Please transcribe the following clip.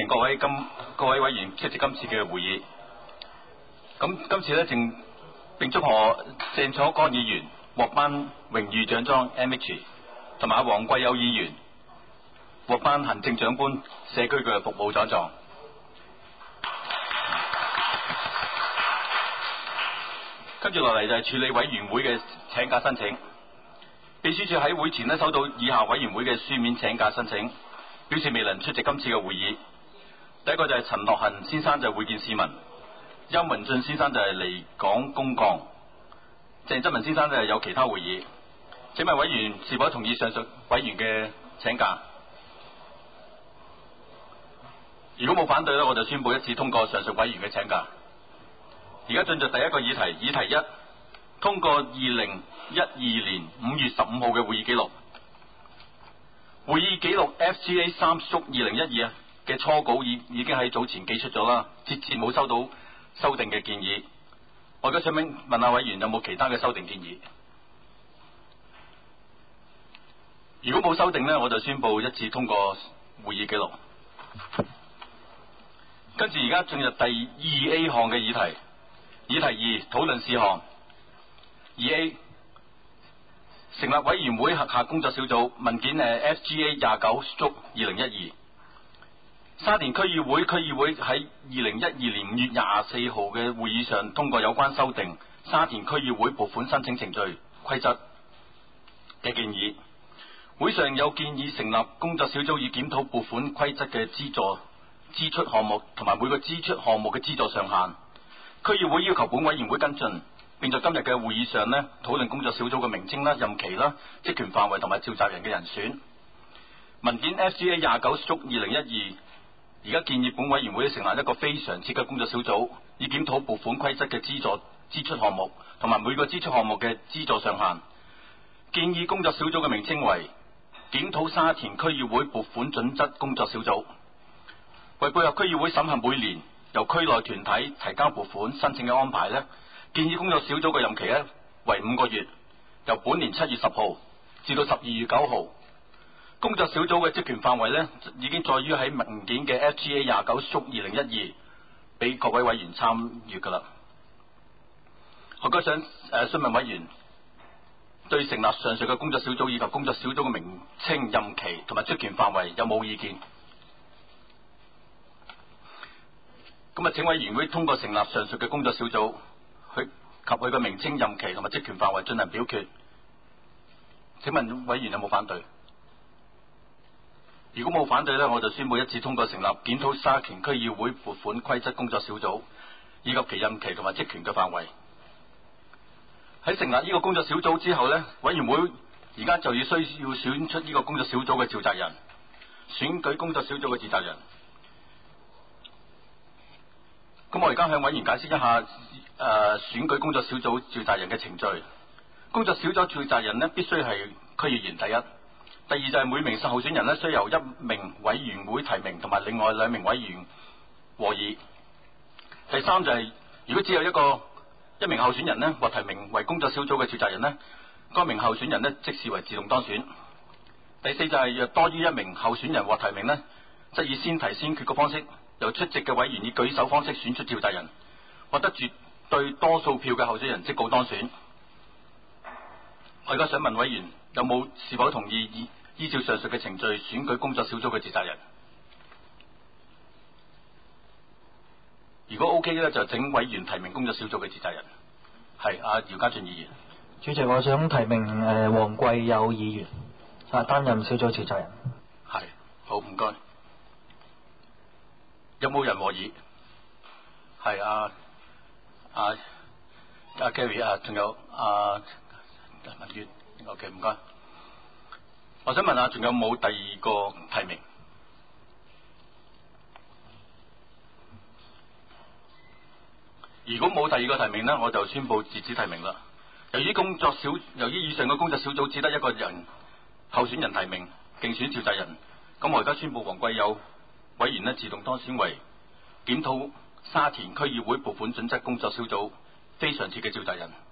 迎各位委員出席今次嘅會議。咁今次咧，並祝賀鄭楚江議員獲頒榮譽獎章 MH， 同埋黃貴友議員獲頒行政長官社區嘅服務獎狀。跟住落嚟就係處理委員會嘅請假申請。秘書處喺會前收到以下委員會嘅書面請假申請，表示未能出席今次嘅會議。第一個就係陳樂恆先生就會見市民，邱文俊先生就係離港公幹，鄭則文先生就係有其他會議。請問委員是否同意上述委員嘅請假？如果冇反對咧，我就宣布一致通過上述委員嘅請假。而家進入第一個議題，議題一，通過2012年5月15號嘅會議記錄。會議記錄 FGA 3/2012嘅初稿已經喺早前寄出咗啦，截至冇收到修訂嘅建議。我而家想問下委員有冇其他嘅修訂建議？如果冇修訂呢，我就宣布一致通過會議記錄。跟住而家進入第 2A 項嘅議題。議題2，討論事項。2A， 成立委員會轄下工作小組，文件FGA 29/2012。沙田區議會喺2012年5月24號嘅會議上通過有關修訂沙田區議會撥款申請程序規則嘅建議。會上有建議成立工作小組以檢討撥款規則嘅支出項目同埋每個支出項目嘅資助上限。區議會要求本委員會跟進，並在今日嘅會議上討論工作小組嘅名稱啦、任期啦、職權範圍同埋召集人嘅人選。文件 FGA 29/2012而家建議本委員會成立一個非常設嘅工作小組，以檢討撥款規則嘅支出項目同埋每個支出項目嘅資助上限。建議工作小組嘅名稱為檢討沙田區議會撥款準則工作小組。為配合區議會審核每年由區內團體提交撥款申請嘅安排建議工作小組嘅任期為5個月，由本年7月10號至到12月9號。工作小組嘅職權範圍已經載於喺文件嘅 FGA 29/2012俾各位委員參閱㗎啦。我都想詢問委員對成立上述嘅工作小組以及工作小組嘅名稱、任期同埋職權範圍有冇意見？咁請委員會通過成立上述嘅工作小組，及佢嘅名稱、任期同埋職權範圍進行表決。請問委員有冇反對？如果冇反對我就宣布一致通過成立檢討沙田區議會撥款規則工作小組，以及其任期同埋職權嘅範圍。喺成立呢個工作小組之後委員會而家就需要選出呢個工作小組嘅召集人，選舉工作小組嘅召集人。咁我而家向委員解釋一下選舉工作小組召集人嘅程序。工作小組召集人必須係區議員，第一。第二就係每名候選人須由1名委員會提名，同埋另外2名委員和議。第三就係如果只有一名候選人獲提名為工作小組嘅召集人該名候選人即視為自動當選。第四就係若多於1名候選人獲提名則以先提先決嘅方式，由出席嘅委員以舉手方式選出召集人，獲得絕對多數票嘅候選人即告當選。我而家想問委員是否同意依照上述嘅程序選舉工作小組嘅召集人？如果 OK 就請委員提名工作小組嘅召集人。係姚家俊議員。 主席，我想提名黃貴友議員擔任小組召集人。 係，好，唔該。有冇人和議？係Gary 仲有文淵。OK， 唔該。我想問下，仲有冇第二個提名？如果冇第二個提名我就宣布截止提名啦。由於以上嘅工作小組只得一個人候選人提名競選召集人，咁我而家宣布黃貴友委員自動當選為檢討沙田區議會撥款準則工作小組非常設嘅召集人。